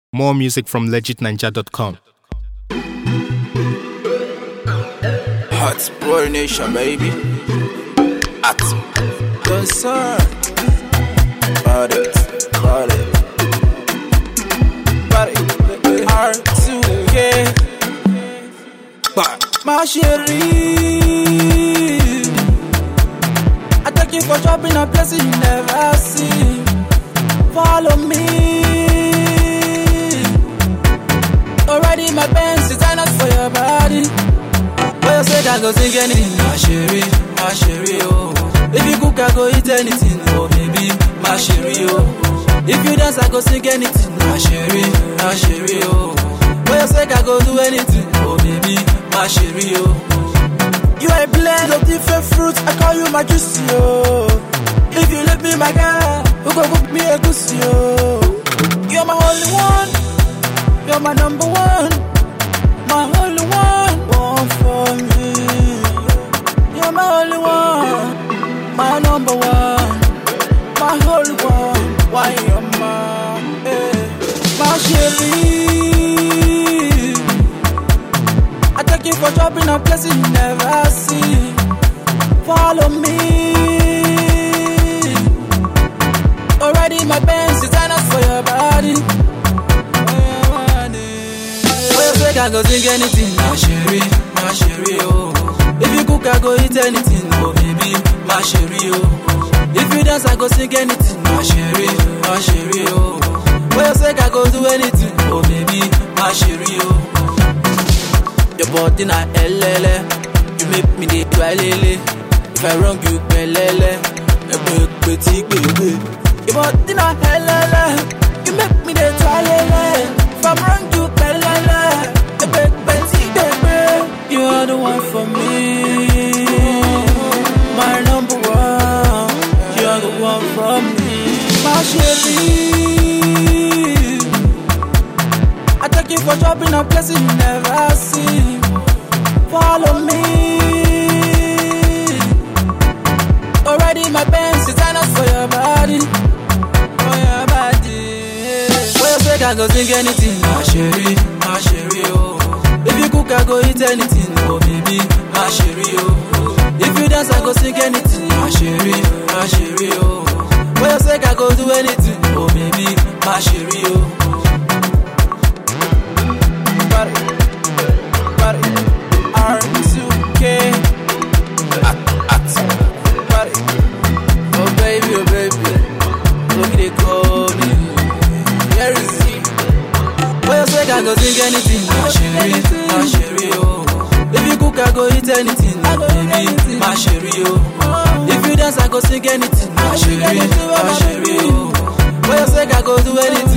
More music from legitninja.com. Hot Boy Nation, baby. Hot. Yes, sir. Body. R2K. My chérie, I take you for shopping a place you never see. Follow me. Already my Benz designers for your body. When you say I go sing anything, my chérie, oh. If you cook, I go eat anything, oh baby, my chérie, oh. If you dance, I go sing anything, my chérie, oh. When you say I go do anything, oh baby, my chérie, oh. You are a blend of different fruits, I call you my juicy, oh. If you let me, my girl, who go cook me a goosey, oh. You're my only one, you're my number one, my only one for me. You're my only one, my number one, my only one. Why you're my chérie? I take you for shopping a place you never see. Follow me. Already my Benz designers for your body. I go sing anything, my chérie, oh. If you cook, I go eat anything, oh baby, my chérie, oh. If you dance, I go sing anything, my chérie, oh. When you say I go do anything, oh baby, my chérie, oh. Your body na LL, you make me dey twalele. If I wrong you, belele, petit baby. Your body na LL, you make me dey twalele. If I'm wrong you, belele. You are the one for me, my number one. You are the one for me, my chérie. I take you for shopping a place you never see. Follow me. Already my Benz designers for your body, When you say I go sing anything, my chérie, oh. If you cook, I go eat anything, oh baby, my chérie, oh. If you dance, I go sing anything, my chérie, oh. When you say I go do anything, oh baby, my chérie, oh. Body. R2K. Body. Oh baby, look they call me. Here is it. When you say I go sing anything, my chérie, oh. If you cook, I go eat anything, baby, my chérie, oh. If you dance, I go sing anything, my chérie, oh. When you say I go do anything,